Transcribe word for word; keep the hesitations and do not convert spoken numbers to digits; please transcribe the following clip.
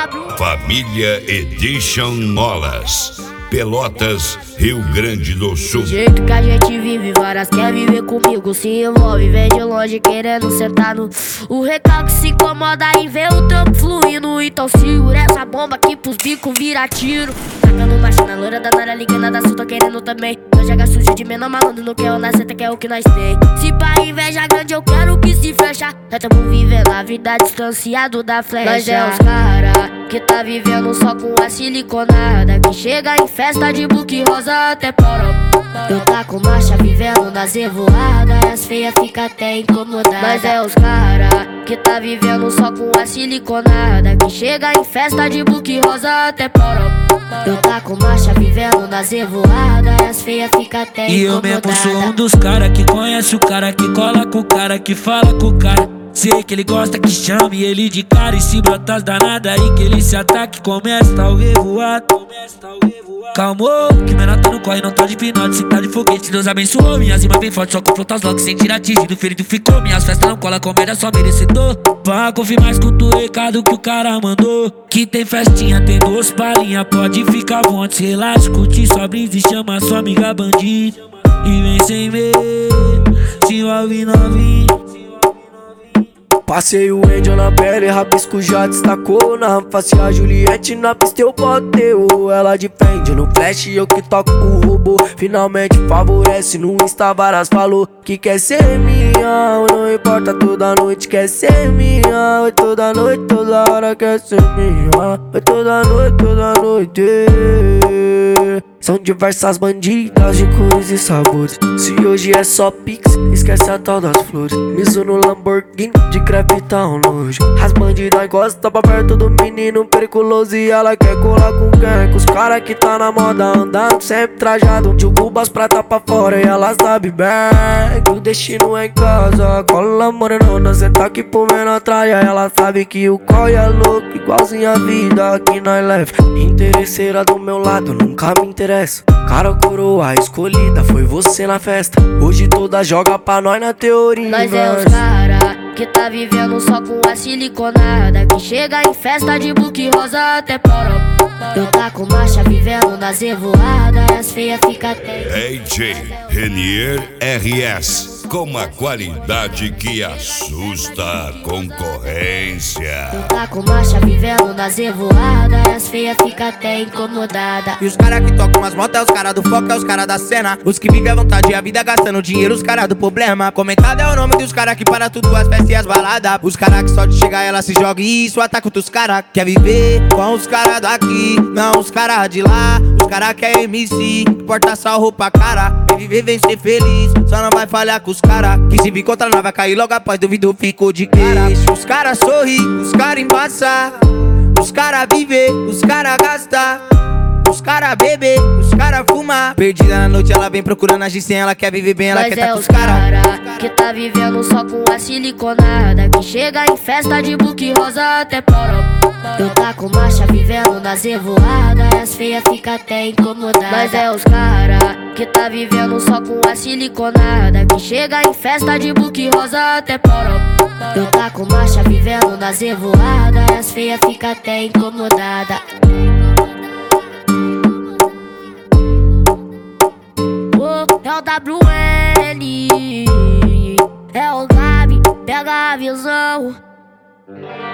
W. Família Edition Molas, Pelotas, Rio Grande do Sul. Do jeito que a gente vive, várias quer viver comigo, se envolve, vem de longe querendo sentar no. O recalque se incomoda em ver o trampo fluindo. Então segura essa bomba aqui pros bicos vira tiro. Tacando marcha loira da Nara, ligando da Sul, tô querendo também. Nós joga sujo de menor malandro, não quer o nasceta, que é o que nós tem. Se pra inveja grande eu quero que se fecha. Nós tamo vivendo a vida distanciado da flecha. Nós é os cara que tá vivendo só com a siliconada, que chega em festa de book rosa até poró. Eu tá com marcha vivendo nas revoadas, as feias fica até incomodadas. Mas é os cara que tá vivendo só com a siliconada, que chega em festa de book rosa até poró. Eu tá com marcha vivendo nas revoadas, as feias fica até incomodadas. E eu mesmo sou um dos cara que conhece o cara, que cola com o cara, que fala com o cara. Sei que ele gosta que chame ele de cara, e se brotar as danadas aí que ele se ataque, começa o revoado. Calmou, que menor tá no corre, não tá de pinote, se tá de foguete, Deus abençoou. Minhas rimas bem fortes, só confronta os locos sem tirar atingido, ferido ficou. Minhas festas não cola, comédia só merecedor. Pra confirmar, escuta o recado que o cara mandou, que tem festinha, tem doce palhinha, pode ficar à vontade, relaxa, curte sua brisa e chama sua amiga bandida. E vem sem medo, se envolve novinho. Passei o Angel na pele, rabisco já destacou. Na face a Juliette, na pista eu boteu. Ela defende no flash, eu que toco o robô. Finalmente favorece, no Insta várias falou que quer ser minha. Não importa, toda noite quer ser minha. Oi, toda noite, toda hora quer ser minha. Oi, toda noite, toda noite. São diversas bandidas de cores e sabores. Se hoje é só pix, esquece a tal das flores. Miso no Lamborghini, de crepe tá um nojo. As bandidas gostam pra perto do menino periculoso, e ela quer colar com quem? Com os cara que tá na moda, andando sempre trajado. De Cuba as prata pra fora e ela sabe bem que o destino é em casa. Cola morenona, cê tá aqui por menos atrás. Ela sabe que o coi é louco, igualzinho a vida que nós leva. Interesseira do meu lado, nunca me interessa. Cara, coroa escolhida, foi você na festa. Hoje toda joga pra nós na teoria. Nós é os cara que tá vivendo só com a siliconada, que chega em festa de book rosa até poró. Eu tá com marcha vivendo nas revoadas, as feias fica até. D J Renier R S, com a qualidade que assusta a concorrência. Eu tá com marcha vivendo nas revoadas, as feias fica até incomodada. E os cara que tocam as motos é os cara do foco, é os cara da cena. Os que vivem à vontade e a vida gastando dinheiro, os cara do problema. Comentado é o nome dos cara que para tudo, as festas e as baladas. Os cara que só de chegar ela se joga e isso ataca outros cara. Quer viver com os cara daqui, não os cara de lá. Os cara que é M C, que porta só roupa cara. Vem viver, vem ser feliz, só não vai falhar com os cara. Que se me encontrar não vai cair logo após, duvido ficou de cara. Deixa os cara sorrir, os cara embaçar. Os cara viver, os cara gastar. Os cara beber, os cara fumar. Perdida na noite ela vem procurando agir sem, ela quer viver bem, ela Mas quer é tá com os os cara. cara que tá vivendo só com a siliconada, que chega em festa de book rosa até poró. Eu tá com marcha vivendo nas revoadas, as feias fica até incomodadas. Mas é os cara que tá vivendo só com a siliconada, que chega em festa de book rosa até poró. Eu tá com marcha vivendo nas revoadas, as feias fica até incomodada. É o W N, é o Gabi, pega a visão.